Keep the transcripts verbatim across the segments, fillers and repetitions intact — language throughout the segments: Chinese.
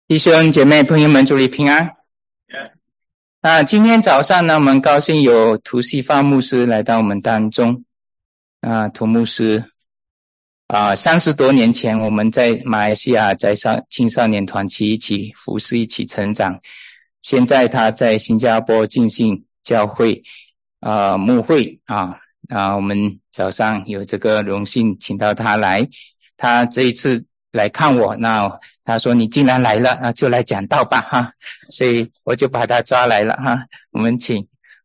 弟兄姐妹朋友们，祝你平安。啊，今天早上呢，我们高兴有涂西发牧师来到我们当中。啊，涂牧师啊，三十多年前我们在马来西亚在少青少年团契一起服侍，一起成长。现在他在新加坡进行教会啊牧会啊啊，我们早上有这个荣幸请到他来，他这一次来看我，那他说你既然来了，那就来讲道吧哈，所以我就把他抓来了哈。我们请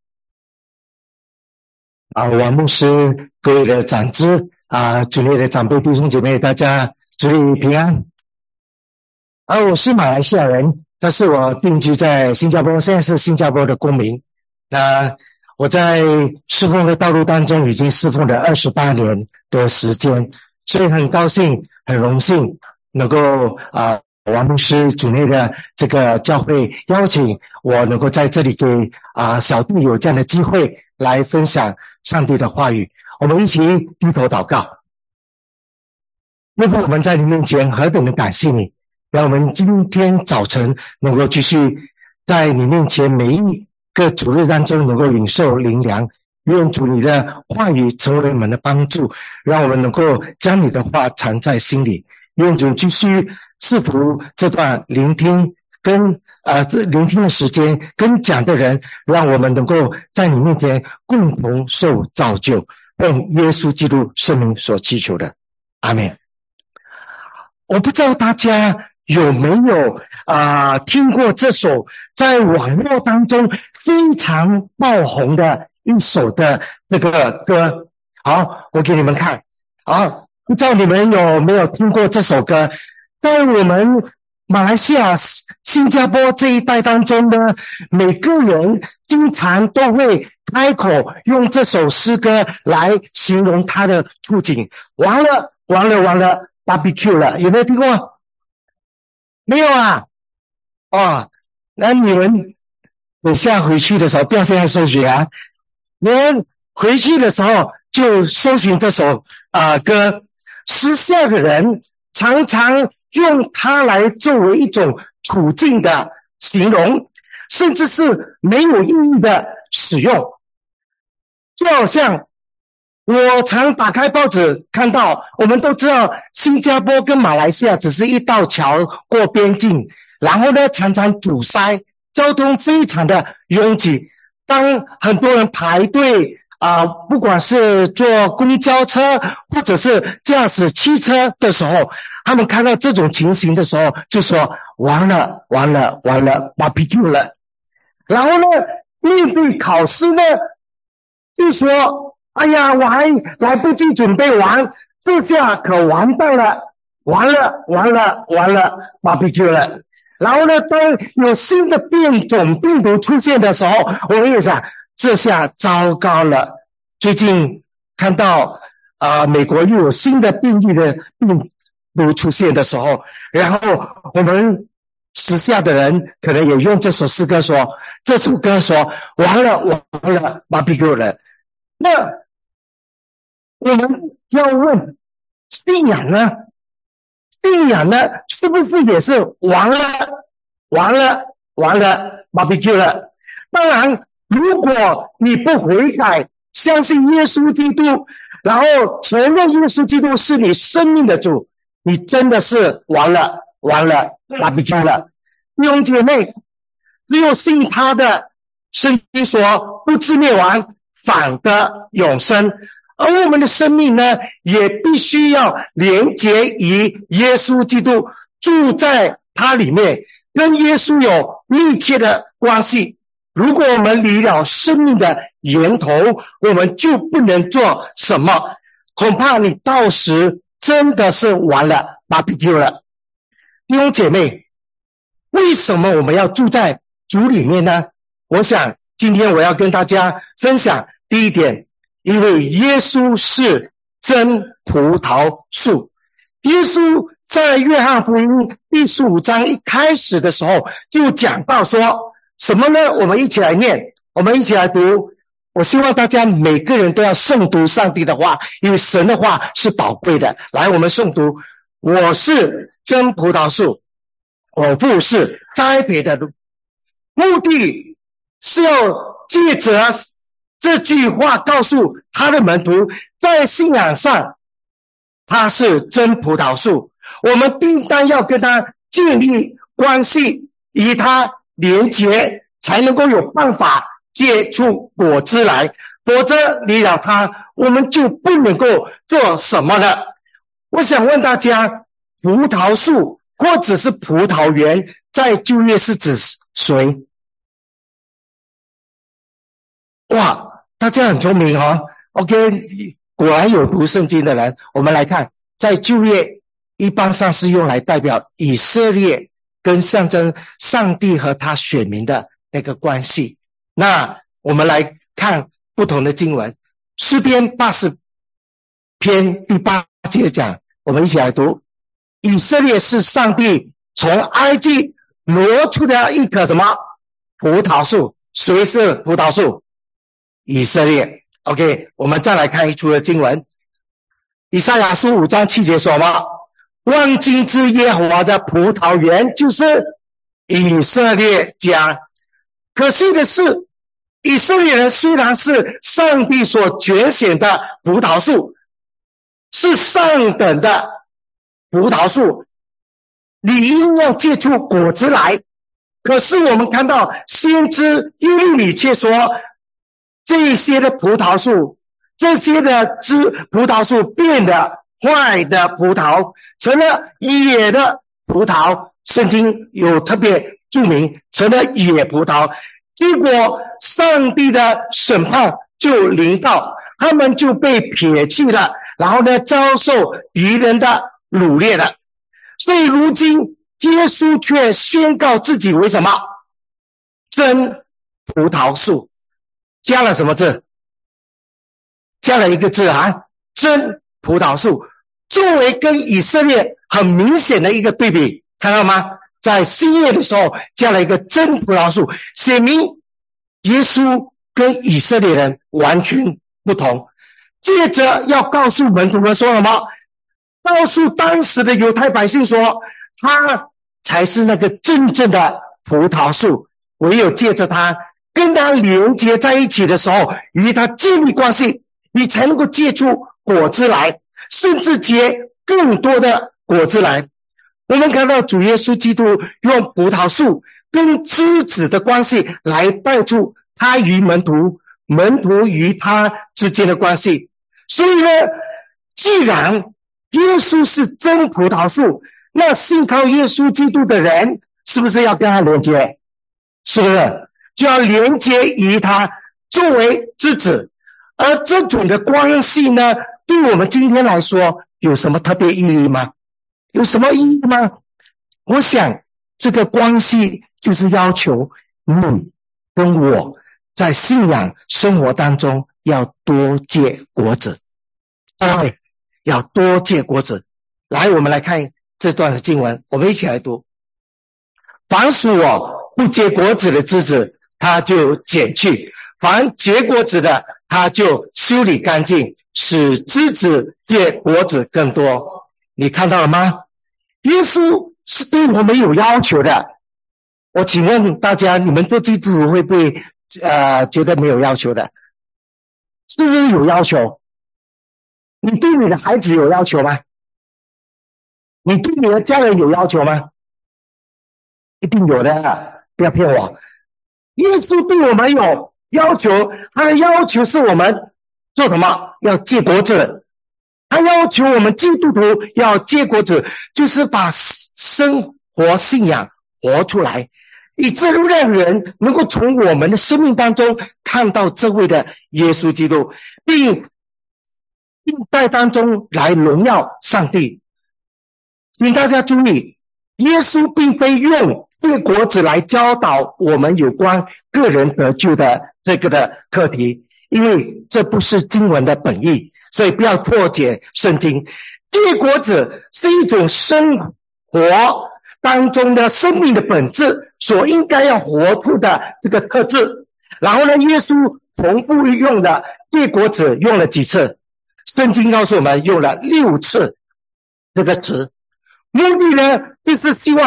啊，王牧师，各位的长子啊，主内的长辈弟兄姐妹，大家祝你平安。啊，我是马来西亚人，但是我定居在新加坡，现在是新加坡的公民。那我在侍奉的道路当中已经侍奉了二十八年的时间，所以很高兴很荣幸能够啊王牧师主内的这个教会邀请我能够在这里给啊小弟有这样的机会来分享上帝的话语。我们一起低头祷告。因为我们在你面前何等的感谢你，让我们今天早晨能够继续在你面前每一个主日当中能够领受灵粮。愿主你的话语成为我们的帮助，让我们能够将你的话藏在心里。愿主继续赐福这段聆听跟呃这聆听的时间跟讲的人，让我们能够在你面前共同受造就，奉耶稣基督圣名所祈求的，阿们。我不知道大家有没有啊、呃、听过这首在网络当中非常爆红的一首的这个歌。好，我给你们看。好，不知道你们有没有听过这首歌？在我们马来西亚、新加坡这一带当中呢，每个人经常都会开口用这首诗歌来形容他的处境。完了，完了，完了 ，barbecue 了，有没有听过？没有啊？哦，那你们等下回去的时候，不要现在搜寻啊，你们回去的时候就搜寻这首啊、呃、歌。时下的人常常用它来作为一种处境的形容，甚至是没有意义的使用。就好像我常打开报纸看到，我们都知道新加坡跟马来西亚只是一道桥过边境，然后呢常常堵塞，交通非常的拥挤。当很多人排队啊、呃，不管是坐公交车或者是驾驶汽车的时候，他们看到这种情形的时候就说完了完了完了 barbecue 了。然后呢面对考试呢就说哎呀我还来不及准备完，这下可完蛋了，完了完了完了 barbecue 了。然后呢当有新的变种病毒出现的时候，我们也想这下糟糕了。最近看到啊、呃，美国又有新的病例的病毒出现的时候，然后我们时下的人可能也用这首诗歌说，这首歌说完了完了 barbecue 了。那我们要问信仰呢？信仰呢是不是也是完了完了完了 barbecue 了？当然如果你不悔改，相信耶稣基督，然后承认耶稣基督是你生命的主，你真的是完了完了 barbecue 了。弟兄姐妹，只有信他的，圣经说不至灭亡，反得永生。而我们的生命呢，也必须要连结于耶稣基督，住在他里面，跟耶稣有密切的关系。如果我们离了生命的源头，我们就不能做什么，恐怕你到时真的是完了 barbecue 了。弟兄姐妹，为什么我们要住在主里面呢？我想今天我要跟大家分享第一点，因为耶稣是真葡萄树。耶稣在约翰福音第十五章一开始的时候就讲到说什么呢？我们一起来念，我们一起来读。我希望大家每个人都要诵读上帝的话，因为神的话是宝贵的。来，我们诵读。我是真葡萄树， 我父是栽培的路，目的是要借着这句话告诉他的门徒，在信仰上他是真葡萄树，我们应当要跟他建立关系，与他连结，才能够有办法结出果子来，否则离了他，我们就不能够做什么了。我想问大家，葡萄树或者是葡萄园在旧约是指谁？哇，大家很聪明哦。 OK， 果然有读圣经的人。我们来看，在旧约一般上是用来代表以色列跟象征上帝和他选民的那个关系。那我们来看不同的经文，诗篇八十篇第八节讲，我们一起来读，以色列是上帝从埃及挪出的一棵什么葡萄树。谁是葡萄树？以色列。 OK， 我们再来看一处的经文，以赛亚书五章七节说什么？万军之耶和华的葡萄园就是以色列家。可惜的是，以色列人虽然是上帝所拣选的葡萄树，是上等的葡萄树，理应要结出果子来。可是我们看到先知耶利米却说，这些的葡萄树，这些的枝葡萄树变得坏的葡萄，成了野的葡萄。圣经有特别注明，成了野葡萄。结果上帝的审判就临到，他们就被撇弃了，然后呢，遭受敌人的掳掠了。所以如今耶稣却宣告自己为什么？真葡萄树。加了什么字？加了一个字啊，真葡萄树，作为跟以色列很明显的一个对比，看到吗？在新约的时候加了一个真葡萄树，写明耶稣跟以色列人完全不同。接着要告诉门徒们说什么？告诉当时的犹太百姓说，他才是那个真正的葡萄树，唯有借着他跟他连接在一起的时候，与他建立关系，你才能够结出果子来，甚至结更多的果子来。我们看到主耶稣基督用葡萄树跟枝子的关系来带出他与门徒，门徒与他之间的关系。所以呢，既然耶稣是真葡萄树，那信靠耶稣基督的人是不是要跟他连接？是不是就要连接于他作为枝子？而这种的关系呢，对我们今天来说有什么特别意义吗？有什么意义吗？我想这个关系就是要求你跟我在信仰生活当中要多结果子，对，要多结果子。来，我们来看这段的经文，我们一起来读。凡属我不结果子的枝子，他就剪去；凡结果子的，他就修理干净，使枝子结果子更多。你看到了吗？耶稣是对我们有要求的。我请问大家，你们做基督徒会不会呃觉得没有要求的？是不是有要求？你对你的孩子有要求吗？你对你的家人有要求吗？一定有的，不要骗我。耶稣对我们有要求，他的要求是我们做什么？要结果子。他要求我们基督徒要结果子，就是把生活信仰活出来，以致让人能够从我们的生命当中看到这位的耶稣基督，并并在当中来荣耀上帝。请大家注意，耶稣并非用结果子来教导我们有关个人得救的这个的课题，因为这不是经文的本意，所以不要破解圣经。结果子是一种生活当中的生命的本质所应该要活出的这个特质。然后呢，耶稣重复用的结果子用了几次？圣经告诉我们用了六次这个词。目的呢，就是希望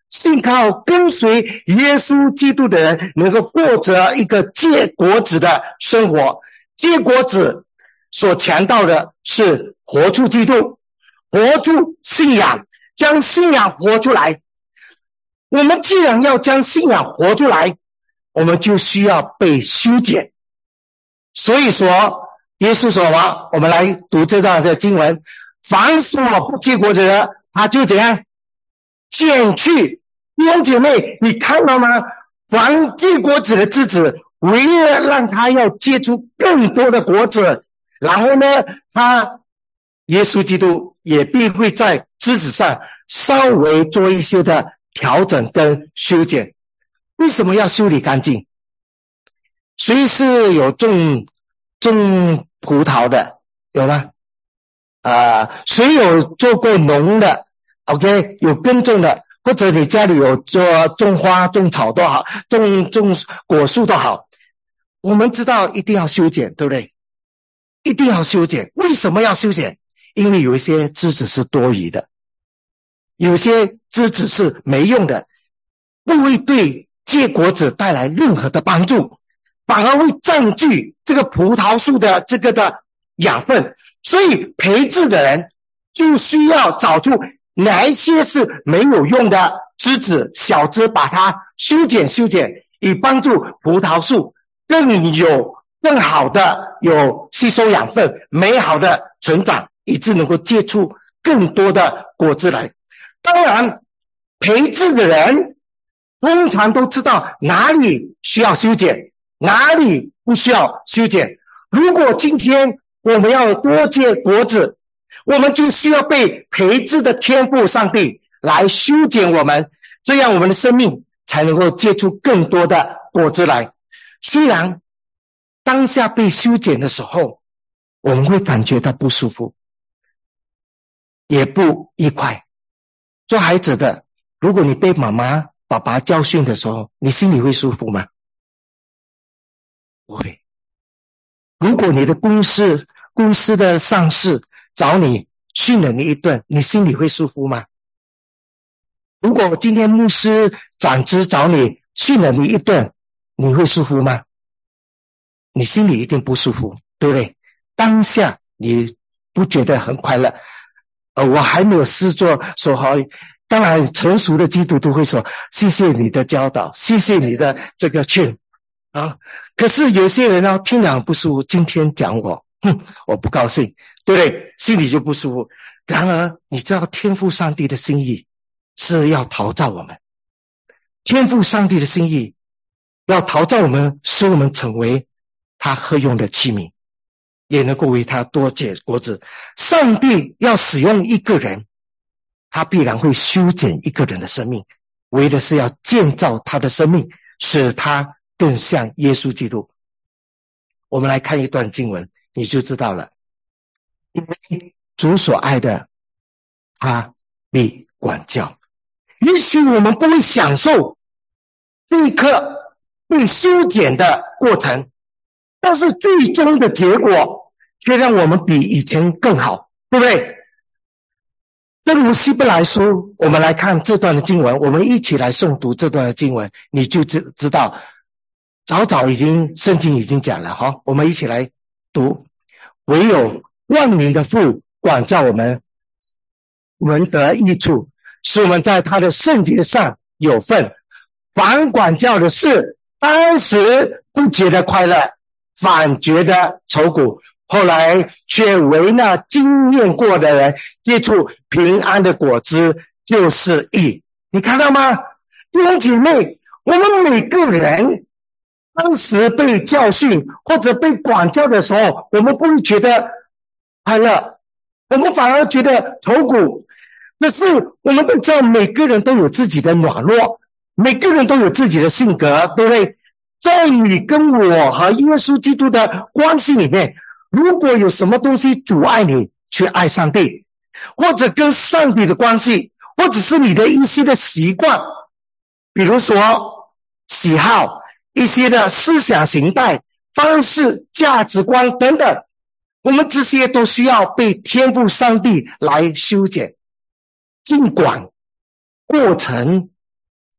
信靠跟随耶稣基督的人能够过着一个结果子的生活。结果子所强调的是活出基督，活出信仰，将信仰活出来。我们既然要将信仰活出来，我们就需要被修剪。所以说耶稣说什么？我们来读这段的经文，凡所不结果子的，他就怎样剪去。弟兄姐妹，你看到吗？凡结果子的枝子，为了让它要结出更多的果子，然后呢，他耶稣基督也必会在枝子上稍微做一些的调整跟修剪。为什么要修理干净？谁是有种种葡萄的？有吗？啊、呃，谁有做过农的 ？OK， 有耕种的。或者你家里有做种花种草都好，种种果树都好，我们知道一定要修剪，对不对？一定要修剪。为什么要修剪？因为有一些枝子是多余的，有些枝子是没用的，不会对结果子带来任何的帮助，反而会占据这个葡萄树的这个的养分。所以培植的人就需要找出哪一些是没有用的枝子小枝，把它修剪修剪，以帮助葡萄树更有更好的有吸收养分，美好的成长，以致能够结出更多的果子来。当然培植的人通常都知道哪里需要修剪，哪里不需要修剪。如果今天我们要多结果子，我们就需要被培植的天父上帝来修剪我们，这样我们的生命才能够结出更多的果子来。虽然当下被修剪的时候，我们会感觉到不舒服，也不愉快。做孩子的，如果你被妈妈爸爸教训的时候，你心里会舒服吗？不会。如果你的公司公司的上司找你训了你一顿，你心里会舒服吗？如果今天牧师长子找你训了你一顿，你会舒服吗？你心里一定不舒服，对不对？当下你不觉得很快乐。呃，我还没有事做，说好，当然成熟的基督徒会说谢谢你的教导，谢谢你的这个劝啊。可是有些人呢，听了不舒服，今天讲我哼，我不高兴，对不对？心里就不舒服。然而你知道天父上帝的心意是要陶造我们，天父上帝的心意要陶造我们，使我们成为他合用的器皿，也能够为他多结果子。上帝要使用一个人，他必然会修剪一个人的生命，为的是要建造他的生命，使他更像耶稣基督。我们来看一段经文，你就知道了。因为主所爱的，他必管教。也许我们不会享受这一刻被修剪的过程，但是最终的结果却让我们比以前更好，对不对？正如希伯来书，我们来看这段的经文，我们一起来诵读这段的经文，你就知知道早早已经圣经已经讲了哈，我们一起来读。唯有万民的父管教我们，我们得益处，使我们在他的圣洁上有份。凡管教的事，当时不觉得快乐，反觉得愁苦，后来却为那经验过的人结出平安的果子，就是义。你看到吗？弟兄姐妹，我们每个人当时被教训或者被管教的时候，我们不会觉得快乐，我们反而觉得愁苦。可是我们都知道每个人都有自己的软弱，每个人都有自己的性格，对不对？在你跟我和耶稣基督的关系里面，如果有什么东西阻碍你去爱上帝，或者跟上帝的关系，或者是你的一些的习惯，比如说喜好，一些的思想形态、方式、价值观等等，我们这些都需要被天父上帝来修剪。尽管过程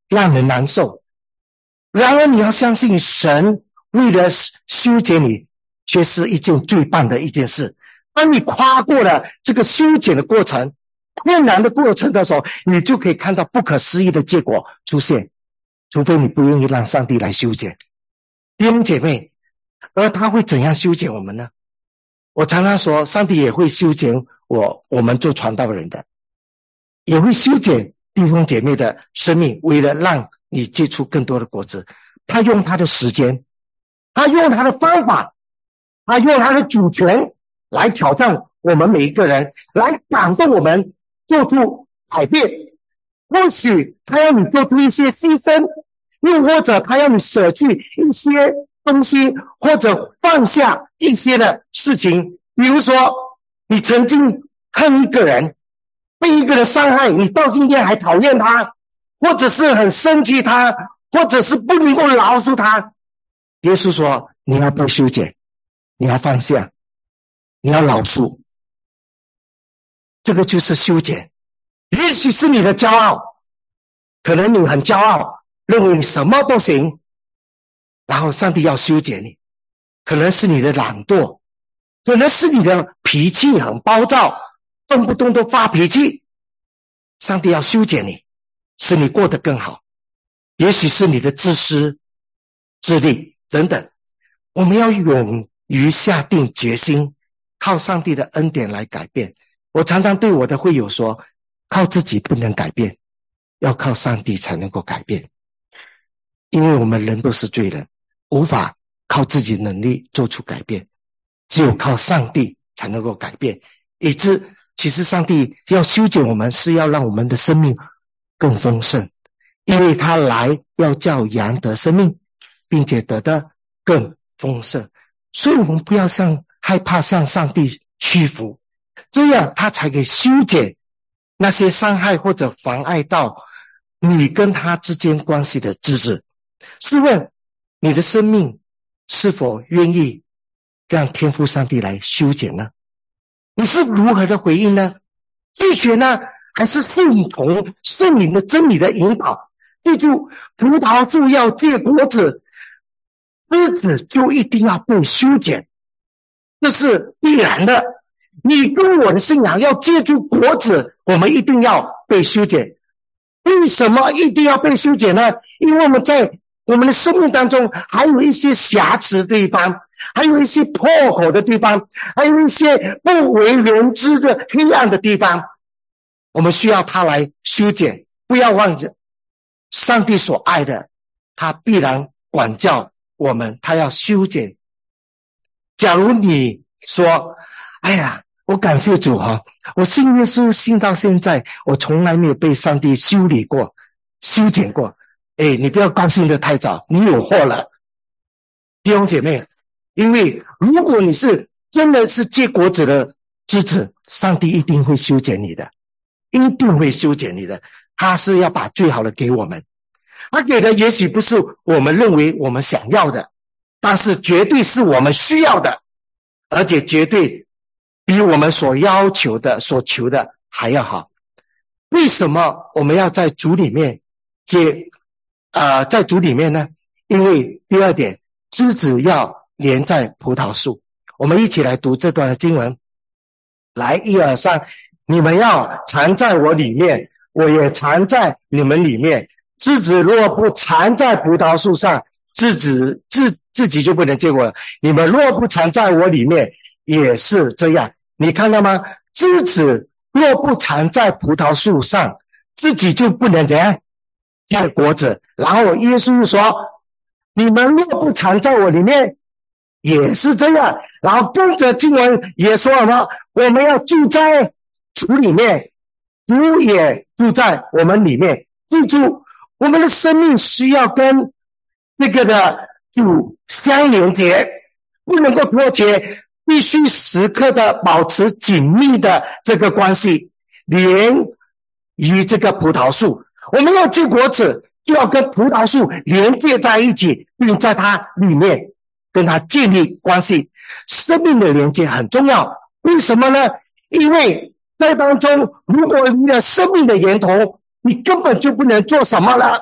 让人难受。然而你要相信神为了修剪你，却是一件最棒的一件事。当你跨过了这个修剪的过程，困难的过程的时候，你就可以看到不可思议的结果出现，除非你不愿意让上帝来修剪。弟兄姐妹，而他会怎样修剪我们呢？我常常说，上帝也会修剪我我们做传道人的，也会修剪弟兄姐妹的生命，为了让你结出更多的果子。他用他的时间，他用他的方法，他用他的主权来挑战我们每一个人，来感动我们做出改变。或许他要你做出一些牺牲，又或者他要你舍去一些东西，或者放下一些的事情。比如说你曾经恨一个人，被一个人伤害，你到今天还讨厌他，或者是很生气他，或者是不能够饶恕他。耶稣说，你要被修剪，你要放下，你要饶恕。这个就是修剪。也许是你的骄傲，可能你很骄傲，认为你什么都行，然后上帝要修剪你。可能是你的懒惰，可能是你的脾气很暴躁，动不动都发脾气，上帝要修剪你，使你过得更好。也许是你的自私自利等等。我们要勇于下定决心，靠上帝的恩典来改变。我常常对我的会友说，靠自己不能改变，要靠上帝才能够改变。因为我们人都是罪人，无法靠自己能力做出改变，只有靠上帝才能够改变。以致其实上帝要修剪我们，是要让我们的生命更丰盛，因为他来要叫羊得生命，并且得的更丰盛。所以我们不要向害怕向上帝屈服，这样他才可以修剪那些伤害或者妨碍到你跟他之间关系的枝子。试问你的生命是否愿意让天父上帝来修剪呢？你是如何的回应呢？拒绝呢，还是顺从圣灵的真理的引导？记住，葡萄树要结果子，枝子就一定要被修剪，这是必然的。你跟我的信仰要结出果子，我们一定要被修剪。为什么一定要被修剪呢？因为我们在我们的生命当中还有一些瑕疵的地方，还有一些破口的地方，还有一些不为人知的黑暗的地方，我们需要他来修剪。不要忘记，上帝所爱的，他必然管教我们，他要修剪。假如你说，哎呀，我感谢主哈，我信耶稣信到现在，我从来没有被上帝修理过、修剪过。哎，你不要高兴得太早，你有祸了，弟兄姐妹。因为如果你是真的是结果子的枝子，上帝一定会修剪你的，一定会修剪你的。他是要把最好的给我们，他给的也许不是我们认为我们想要的，但是绝对是我们需要的，而且绝对比我们所要求的、所求的还要好。为什么我们要在主里面接呃，在主里面呢？因为第二点，枝子要连在葡萄树。我们一起来读这段的经文。来，一二三，你们要藏在我里面，我也藏在你们里面。枝子若不藏在葡萄树上，枝子自自己就不能结果了。你们若不藏在我里面，也是这样。你看到吗？枝子若不藏在葡萄树上，自己就不能怎样结果子。然后耶稣说，你们若不藏在我里面，也是这样。然后跟着经文也说什么？我们要住在主里面，主也住在我们里面。记住，我们的生命需要跟这个的主相连接，不能够脱节，必须时刻的保持紧密的这个关系，连于这个葡萄树。我们要结果子，就要跟葡萄树连接在一起，并在它里面跟它建立关系。生命的连接很重要。为什么呢？因为在当中，如果你的生命的源头，你根本就不能做什么了。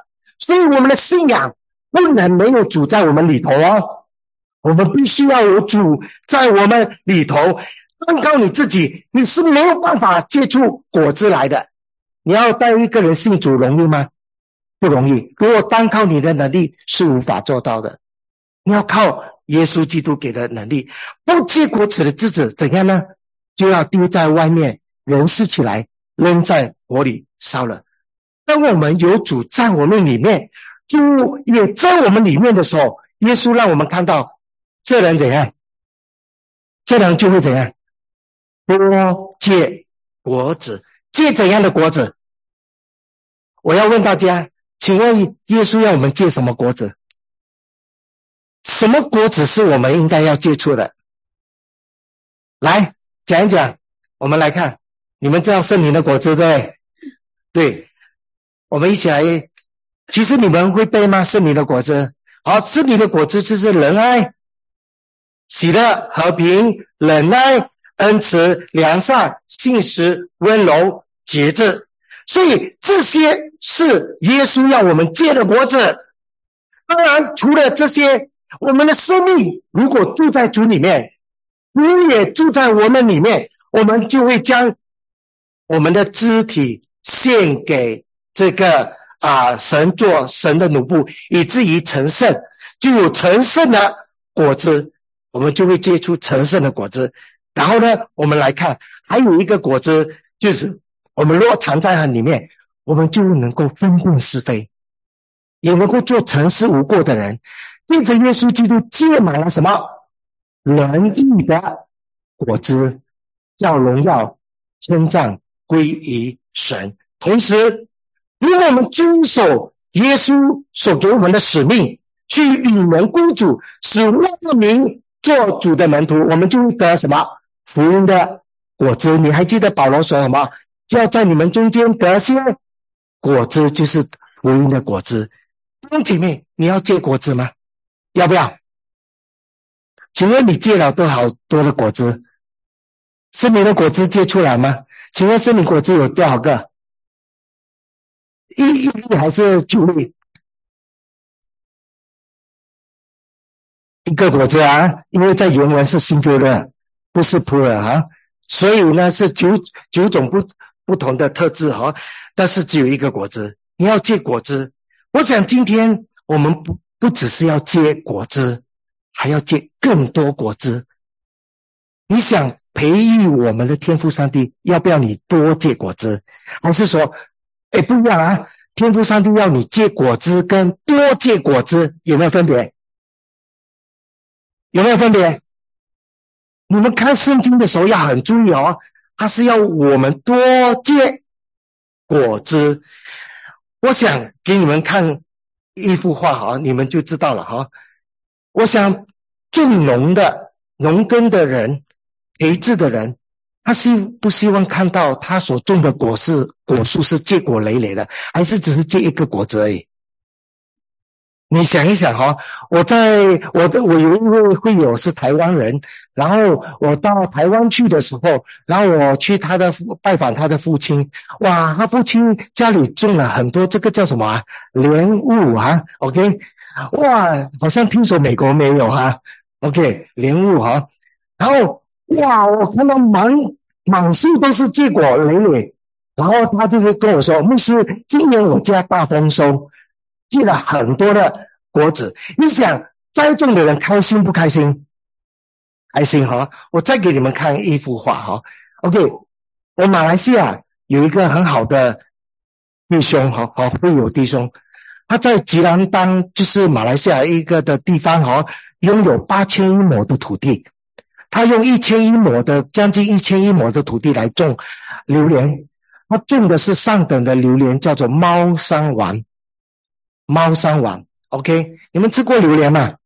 所以我们的信仰不能没有主在我们里头哦，我们必须要有主在我们里头。单靠你自己，你是没有办法结出果子来的。你要带一个人信主容易吗？不容易。如果单靠你的能力是无法做到的，你要靠耶稣基督给的能力。不结果子的枝子怎样呢？就要丢在外面，人拾起来扔在火里烧了。当我们有主在我们里面，主也在我们里面的时候，耶稣让我们看到这人怎样，这人就会怎样，多结果子。结怎样的果子？我要问大家，请问耶稣要我们结什么果子？什么果子是我们应该要结出的？来讲一讲，我们来看。你们知道圣灵的果子对？对，我们一起来。其实你们会背吗？圣灵的果子。好，圣灵的果子就是仁爱、喜乐、和平、忍耐、恩慈、良善、信实、温柔、节制。所以这些是耶稣要我们结的果子。当然除了这些，我们的生命如果住在主里面，主也住在我们里面，我们就会将我们的肢体献给这个啊、呃、神，做神的奴仆，以至于成圣，就有成圣的果子，我们就会结出成圣的果子。然后呢，我们来看还有一个果子，就是我们若藏在它里面，我们就能够分辨是非，也能够做诚实无过的人。借着耶稣基督结满了什么？仁义的果子，叫荣耀称赞归于神。同时，如果我们遵守耶稣所给我们的使命，去引人归主，使万民做主的门徒，我们就会得什么？福音的果子。你还记得保罗说什么？要在你们中间得些果子，就是福音的果子。弟兄姐妹，你要结果子吗？要不要？请问你结了多少多的果子？圣灵的果子结出来吗？请问圣灵果子有多少个？一一粒还是九粒？一个果子啊，因为在原文是 singular， 不是 plural 啊，所以呢是九九种不不同的特质哈，但是只有一个果子。你要结果子，我想今天我们不不只是要结果子，还要结更多果子。你想培育我们的天父上帝，要不要你多结果子？还是说，哎，不一样啊，天父上帝要你结果子跟多结果子有没有分别？有没有分别？你们看圣经的时候要很注意哦，它是要我们多结果子。我想给你们看一幅画哈，你们就知道了哈。我想种农的农耕的人，培植的人，他希不希望看到他所种的果是果树是结果累累的，还是只是结一个果子而已？你想一想哈、哦，我在我的我有一位会友是台湾人，然后我到台湾去的时候，然后我去他的拜访他的父亲，哇，他父亲家里种了很多这个叫什么啊，莲雾啊 ，OK， 哇，好像听说美国没有哈、啊、，OK， 莲雾哈、啊，然后哇，我看到满满树都是结果累累，然后他就会跟我说，牧师，今年我家大丰收。结了很多的果子，你想栽种的人开心不开心？开心哈！我再给你们看一幅画哈。OK， 我马来西亚有一个很好的弟兄哈，好会友弟兄，他在吉兰丹，就是马来西亚一个的地方哈，拥有八千一亩的土地，他用一千一亩的将近一千一亩的土地来种榴莲，他种的是上等的榴莲，叫做猫山王。猫山王 ，OK， 你们吃过榴莲吗？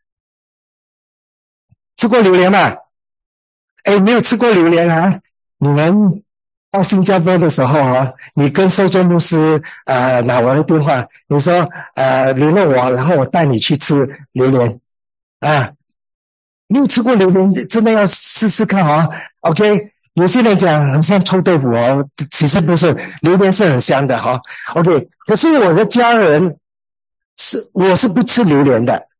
吃过榴莲吗？哎，没有吃过榴莲啊？你们到新加坡的时候啊，你跟受众牧师呃拿我的电话，你说呃联络我，然后我带你去吃榴莲啊。没有吃过榴莲，真的要试试看啊 ，OK。有些人讲很像臭豆腐哦，其实不是，榴莲是很香的哈、哦。OK， 可是我的家人。 是我是不吃榴莲的。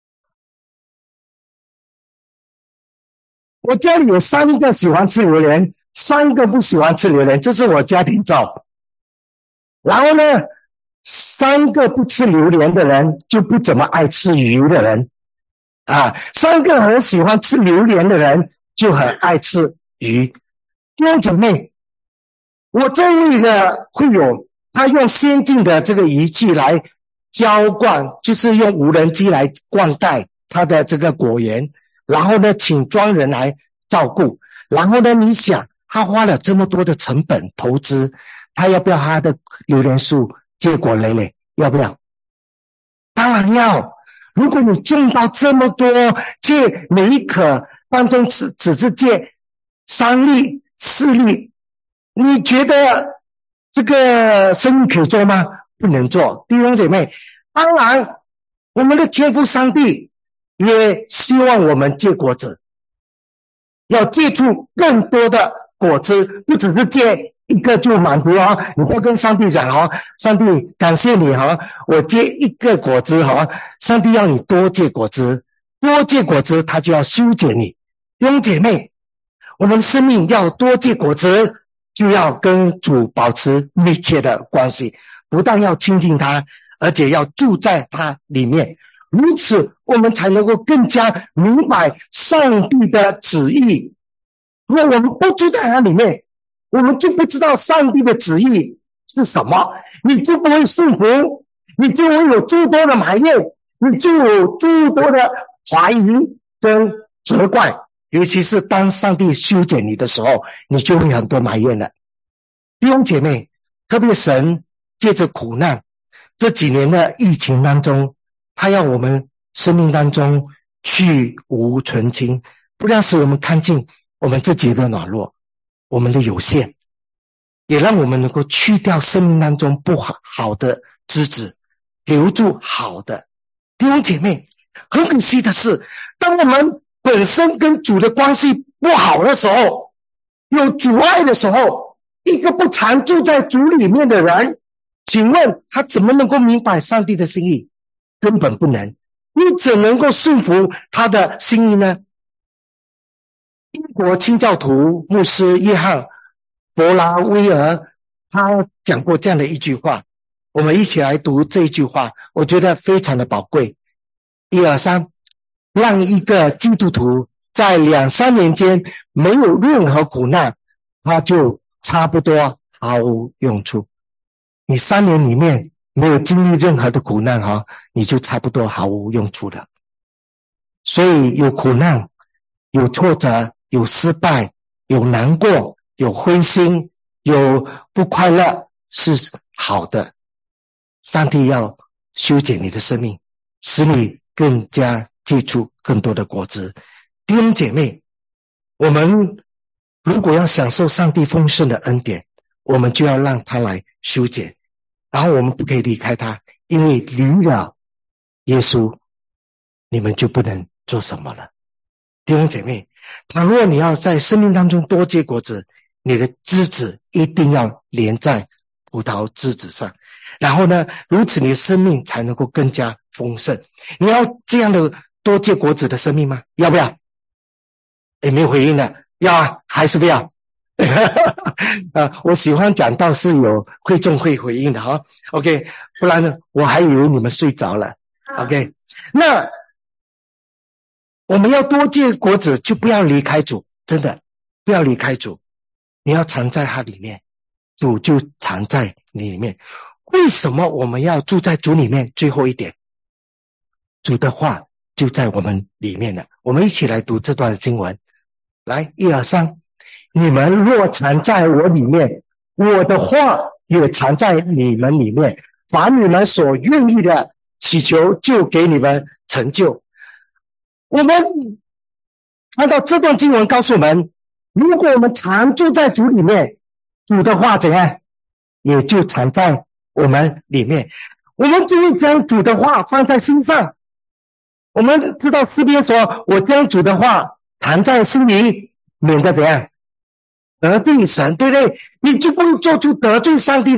我家里有三个喜欢吃榴莲，三个不喜欢吃榴莲，这是我家庭照。然后呢，三个不吃榴莲的人就不怎么爱吃鱼的人啊，三个很喜欢吃榴莲的人就很爱吃鱼。弟兄姐妹，我这位的会友，他用先进的这个仪器来浇灌，就是用无人机来灌溉他的这个果园，然后呢，请专人来照顾。然后呢，你想他花了这么多的成本投资，他要不要他的榴莲树结果累累？要不要？当然要。如果你种到这么多，借每一棵当中只只是借三粒四粒，你觉得这个生意可以做吗？不能做。弟兄姐妹，当然我们的天父上帝也希望我们结果子，要结出更多的果子，不只是结一个就满足哦。你不要跟上帝讲哦，上帝感谢你哦，我结一个果子哦，上帝要你多结果子，多结果子他就要修剪你。弟兄姐妹，我们生命要多结果子，就要跟主保持密切的关系，不但要亲近他，而且要住在他里面，如此我们才能够更加明白上帝的旨意。如果我们不住在他里面，我们就不知道上帝的旨意是什么，你就不会顺服，你就会有诸多的埋怨，你就有诸多的怀疑跟责怪。尤其是当上帝修剪你的时候，你就会很多埋怨了。弟兄姐妹，特别神借着苦难，这几年的疫情当中，他要我们生命当中去无存清，不但使我们看见我们自己的软弱，我们的有限，也让我们能够去掉生命当中不好好的枝子，留住好的。弟兄姐妹，很可惜的是，当我们本身跟主的关系不好的时候，有阻碍的时候，一个不常住在主里面的人，请问他怎么能够明白上帝的心意？根本不能。你怎能够顺服他的心意呢？英国清教徒牧师约翰·弗拉威尔他讲过这样的一句话，我们一起来读这一句话，我觉得非常的宝贵。一二三，让一个基督徒在两三年间没有任何苦难，他就差不多毫无用处。你三年里面没有经历任何的苦难哈，你就差不多毫无用处的。所以有苦难，有挫折，有失败，有难过，有灰心，有不快乐，是好的。上帝要修剪你的生命，使你更加结出更多的果子。弟兄姐妹，我们如果要享受上帝丰盛的恩典，我们就要让他来修剪，然后我们不可以离开他，因为离了耶稣，你们就不能做什么了。弟兄姐妹，倘若你要在生命当中多结果子，你的枝子一定要连在葡萄枝子上，然后呢，如此你的生命才能够更加丰盛。你要这样的多结果子的生命吗？要不要？诶，没有回应的，要啊，还是不要？啊，我喜欢讲道是有会众会回应的哈。OK， 不然呢，我还以为你们睡着了。OK， 那我们要多结果子，就不要离开主，真的不要离开主，你要藏在他里面，主就藏在你里面。为什么我们要住在主里面？最后一点，主的话就在我们里面了。我们一起来读这段经文，来，一二三。你们若藏在我里面，我的话也藏在你们里面，凡你们所愿意的祈求，就给你们成就。我们看到这段经文告诉我们，如果我们常住在主里面，主的话怎样，也就藏在我们里面，我们就会将主的话放在心上。我们知道诗篇说，我将主的话藏在心里，免得怎样得罪神，对不对？你就不会做出得罪上帝的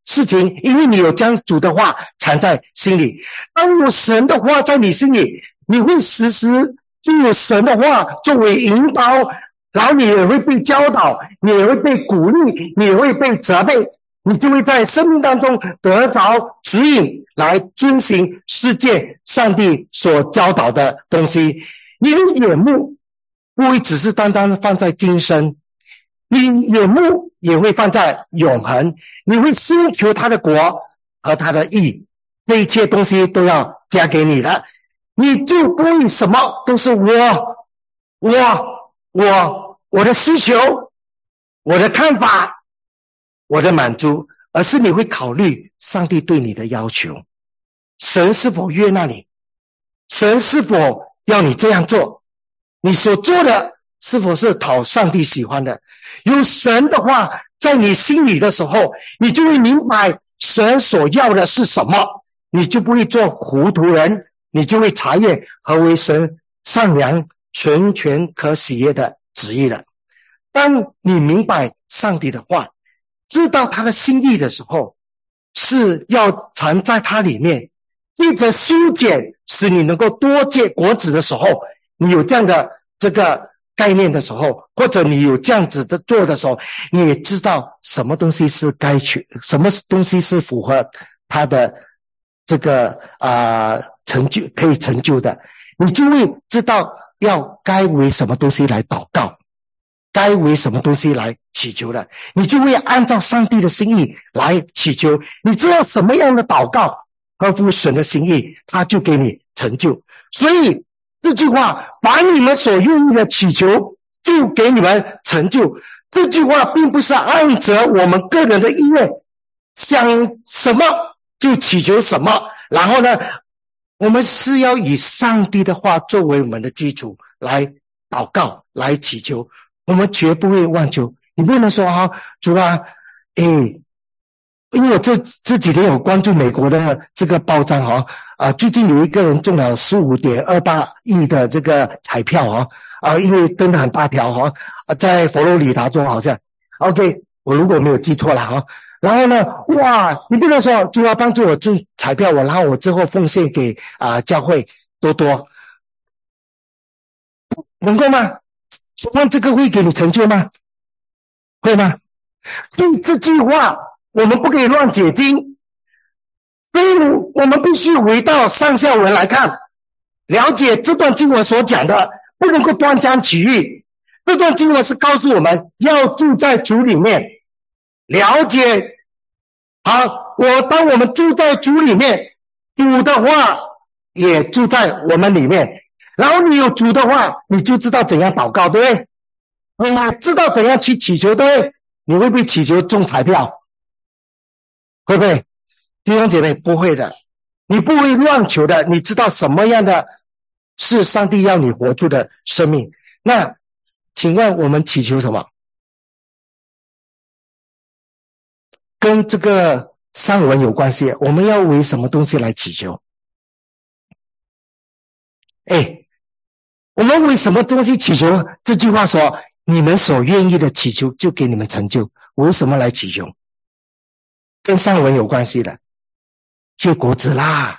事情，因为你有将主的话藏在心里。当有神的话在你心里，你会时时就有神的话作为引导，然后你也会被教导，你也会被鼓励，你也会被责备，你就会在生命当中得着指引，来遵行世界上帝所教导的东西。你的眼目不会只是单单放在今生，你眼目也会放在永恒，你会先求他的国和他的义，这一切东西都要加给你的，你就不会什么都是我我我我的需求，我的看法，我的满足，而是你会考虑上帝对你的要求，神是否悦纳你，神是否要你这样做，你所做的是否是讨上帝喜欢的。有神的话在你心里的时候，你就会明白神所要的是什么，你就不会做糊涂人，你就会查验何为神善良纯全可喜悦的旨意了。当你明白上帝的话，知道他的心意的时候，是要藏在他里面，借着修剪使你能够多结果子的时候，你有这样的这个概念的时候，或者你有这样子的做的时候，你也知道什么东西是该去，什么东西是符合他的这个啊、呃、成就可以成就的，你就会知道要该为什么东西来祷告，该为什么东西来祈求的，你就会按照上帝的心意来祈求。你知道什么样的祷告合乎神的心意，他就给你成就。所以这句话，把你们所愿意的祈求就给你们成就，这句话并不是按着我们个人的意愿想什么就祈求什么，然后呢我们是要以上帝的话作为我们的基础来祷告来祈求，我们绝不会妄求。你不能说啊，主啊，诶，因为我这这几天有关注美国的这个报章哈，啊，最近有一个人中了十五点二八亿的这个彩票哈，啊，因为登得很大条哈，啊，在佛罗里达州好像 ，OK， 我如果没有记错了哈，然后呢，哇，你不能说主啊帮助我中彩票，我然后我之后奉献给啊教会多多，能够吗？请问这个会给你成就吗？会吗？所以这句话我们不可以乱解经，所以我们必须回到上下文来看，了解这段经文所讲的，不能够断章取义。这段经文是告诉我们要住在主里面，了解好，我当我们住在主里面，主的话也住在我们里面，然后你有主的话，你就知道怎样祷告，对不对？你知道怎样去祈求，对不对？你会不会祈求中彩票？会不会？弟兄姐妹，不会的，你不会乱求的，你知道什么样的是上帝要你活出的生命。那请问我们祈求什么？跟这个上文有关系，我们要为什么东西来祈求？哎，我们为什么东西祈求？这句话说你们所愿意的祈求就给你们成就，为什么来祈求？跟上文有关系的，结果子啦。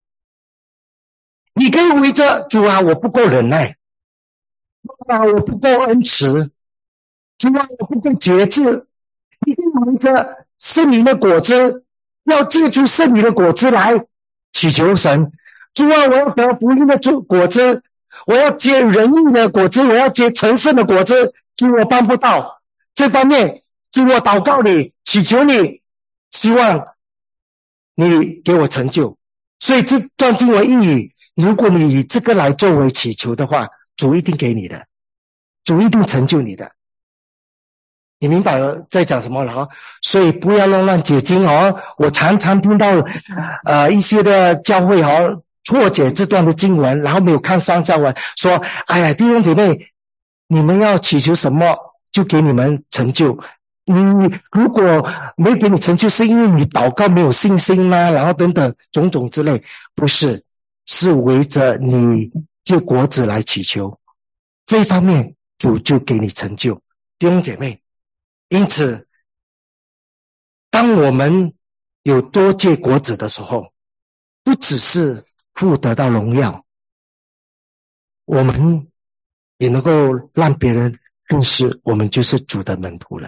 你可以围着主啊，我不够忍耐，主啊，我不够恩慈，主啊，我不够节制。你可以围着圣灵的果子，要结出圣灵的果子来祈求神。主啊，我要得福音的果子，我要结仁义的果子，我要结成圣的果子。主，我办不到这方面，主，我祷告你，祈求你，希望你给我成就。所以这段经文意义，如果你以这个来作为祈求的话，主一定给你的，主一定成就你的。你明白了在讲什么了啊？所以不要乱乱解经哦。我常常听到呃一些的教会哦错解这段的经文，然后没有看上下文，说哎呀弟兄姐妹，你们要祈求什么就给你们成就。你如果没给你成就，是因为你祷告没有信心吗？然后等等种种之类，不是，是围着你结果子来祈求，这一方面主就给你成就。弟兄姐妹，因此当我们有多结果子的时候，不只是父得到荣耀，我们也能够让别人认识我们就是主的门徒了。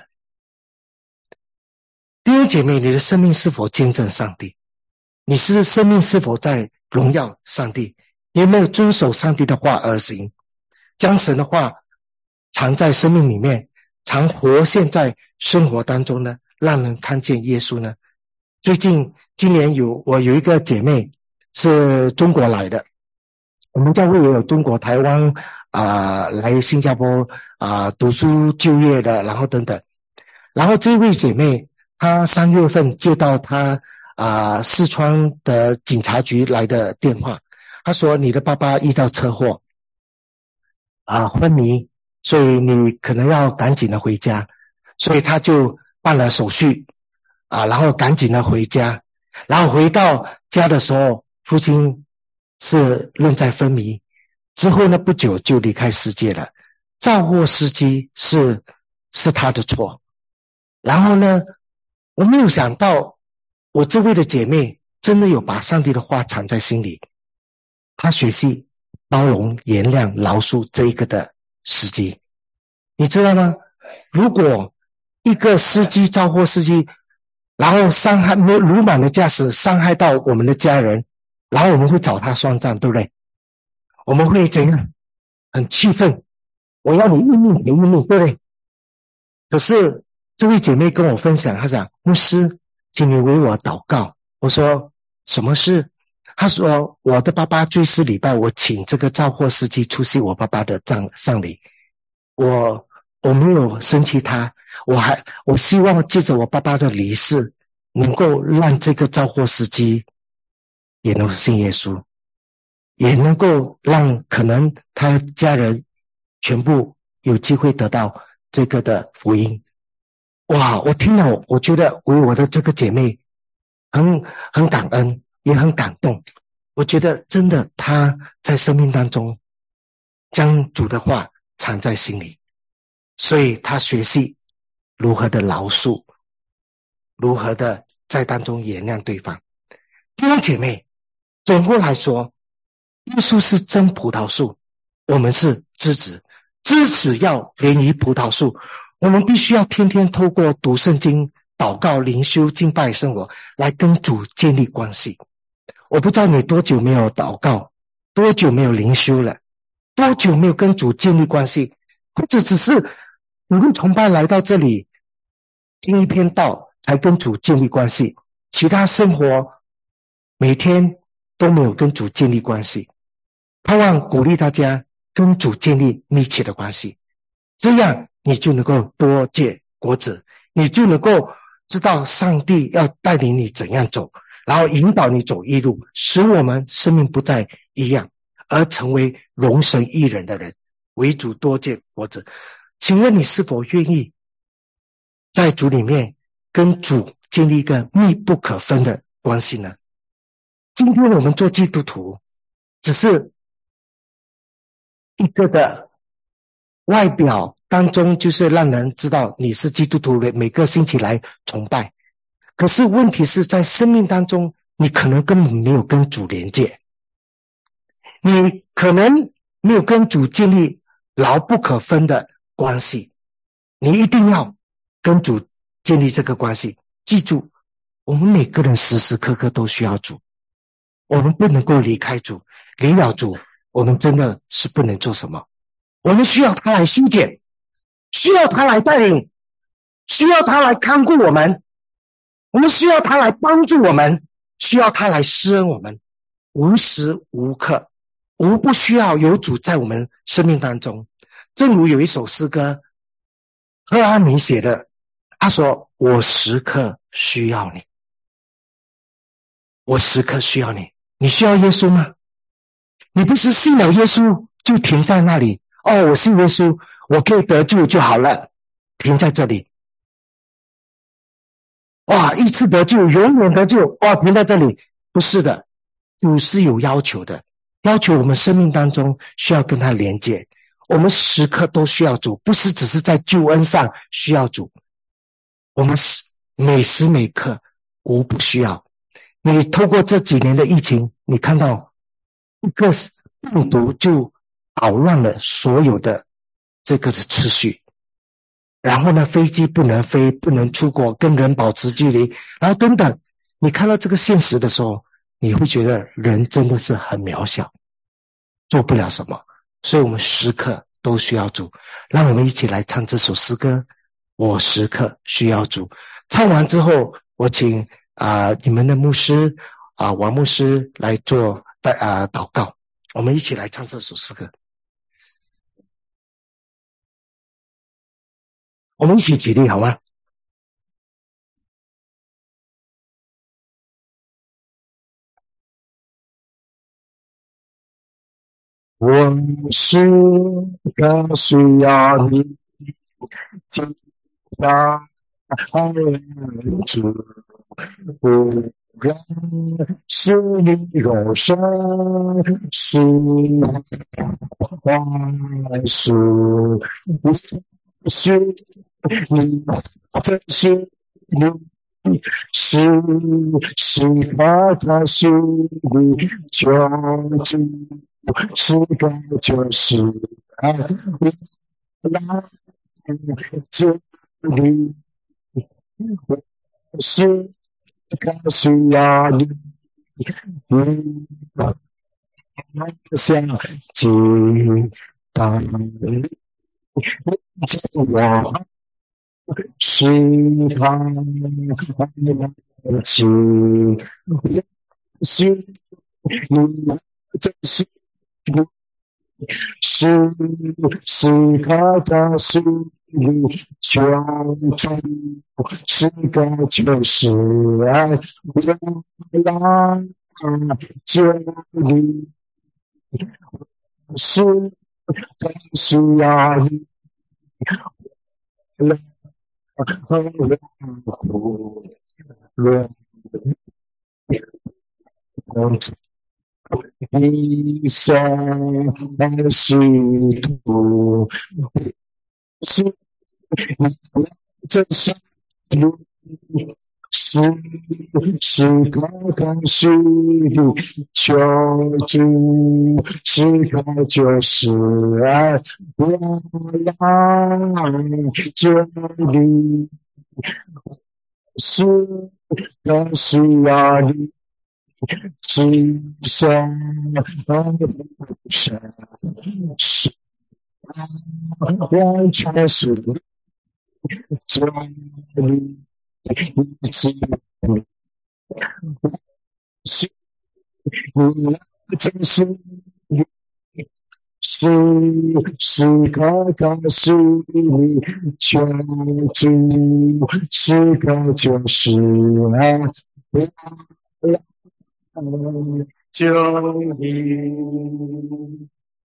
弟兄姐妹，你的生命是否见证上帝？你是生命是否在荣耀上帝？你有没有遵守上帝的话而行？将神的话藏在生命里面，常活现在生活当中呢，让人看见耶稣呢？最近今年有我有一个姐妹是中国来的，我们教会也有中国台湾啊、呃、来新加坡啊、呃、读书就业的，然后等等。然后这位姐妹她三月份接到她啊、呃、四川的警察局来的电话，她说你的爸爸遇到车祸啊、呃、昏迷，所以你可能要赶紧的回家，所以她就办了手续啊，然后赶紧的回家，然后回到家的时候，父亲是仍在昏迷，之后呢不久就离开世界了。肇祸司机是是他的错。然后呢，我没有想到我这位的姐妹真的有把上帝的话藏在心里，她学习包容、原谅、饶恕这一个的司机。你知道吗？如果一个司机肇祸司机然后伤害鲁莽的驾驶伤害到我们的家人，然后我们会找他算账，对不对？我们会怎样？很气愤，我要你一命赔一命，对不对？可是这位姐妹跟我分享，她讲牧师，请你为我祷告。我说什么事？她说我的爸爸追思礼拜，我请这个肇祸司机出席我爸爸的葬丧礼，我我没有生气他，我还我希望借着我爸爸的离世，能够让这个肇祸司机也能信耶稣，也能够让可能他的家人全部有机会得到这个的福音。哇，我听了，我觉得为我的这个姐妹很很感恩，也很感动。我觉得真的她在生命当中将主的话藏在心里，所以她学习如何的饶恕，如何的在当中原谅对方。弟兄姐妹，总括来说，耶稣是真葡萄树，我们是枝子，枝子要连于葡萄树。我们必须要天天透过读圣经、祷告、灵修、敬拜生活来跟主建立关系。我不知道你多久没有祷告，多久没有灵修了，多久没有跟主建立关系，或者只是主日崇拜来到这里听一篇道才跟主建立关系，其他生活每天都没有跟主建立关系。盼望鼓励大家跟主建立密切的关系，这样你就能够多结果子，你就能够知道上帝要带领你怎样走，然后引导你走义路，使我们生命不再一样，而成为荣神益人的人，为主多结果子。请问你是否愿意在主里面跟主建立一个密不可分的关系呢？今天我们做基督徒只是一个的外表当中，就是让人知道你是基督徒，每个星期来崇拜。可是问题是在生命当中，你可能根本没有跟主连接，你可能没有跟主建立牢不可分的关系。你一定要跟主建立这个关系。记住，我们每个人时时刻刻都需要主，我们不能够离开主，离了主我们真的是不能做什么。我们需要他来修剪，需要他来带领，需要他来看顾我们，我们需要他来帮助我们，需要他来施恩我们。无时无刻无不需要有主在我们生命当中。正如有一首诗歌赫阿米写的，他说我时刻需要你，我时刻需要你。你需要耶稣吗？你不是信了耶稣就停在那里，哦，我信耶稣我可以得救就好了，停在这里。哇，一次得救永远得救，哇，停在这里。不是的，主是有要求的，要求我们生命当中需要跟他连接，我们时刻都需要主，不是只是在救恩上需要主，我们每时每刻无不需要。你透过这几年的疫情，你看到一个病毒就捣乱了所有的这个的秩序，然后呢，飞机不能飞，不能出国，跟人保持距离，然后等等，你看到这个现实的时候，你会觉得人真的是很渺小，做不了什么。所以我们时刻都需要主。让我们一起来唱这首诗歌，我时刻需要主。唱完之后，我请啊、呃、你们的牧师啊、呃、王牧师来做啊、呃、祷告。我们一起来唱这首诗歌。我们一起起立好吗？我时刻需要你，听到主，不让是你容身，是万事，是你，这是你。是是他的心里救主，是个就是爱来救你，是个需要你，你想尽当你我。是他的情，是你真是你，是是他的心里求助，是个就是爱，来救你，是个需要你。一生是途，是这是路，是是个个是路，求助是个就是爱，我来这里，是个需要你。是生生是完全是真理，一起是你真是你，是是个个是你求助，是个就是爱。救你，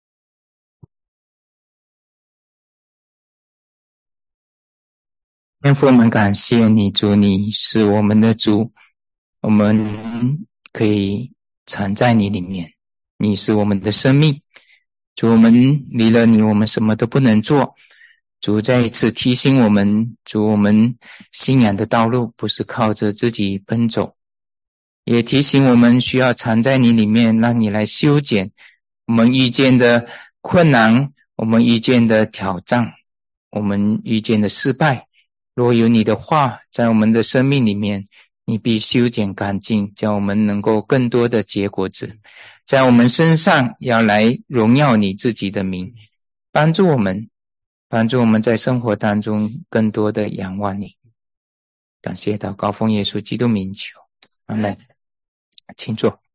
天父，我们感谢你，主，你是我们的主，我们可以藏在你里面，你是我们的生命。主，我们离了你，我们什么都不能做。主再一次提醒我们，主，我们信仰的道路不是靠着自己奔走，也提醒我们需要藏在你里面，让你来修剪我们遇见的困难，我们遇见的挑战，我们遇见的失败。若有你的话在我们的生命里面，你必修剪干净，叫我们能够更多的结果子，在我们身上要来荣耀你自己的名，帮助我们帮助我们在生活当中更多的仰望你。感谢祷告奉耶稣基督名求，阿们。请坐。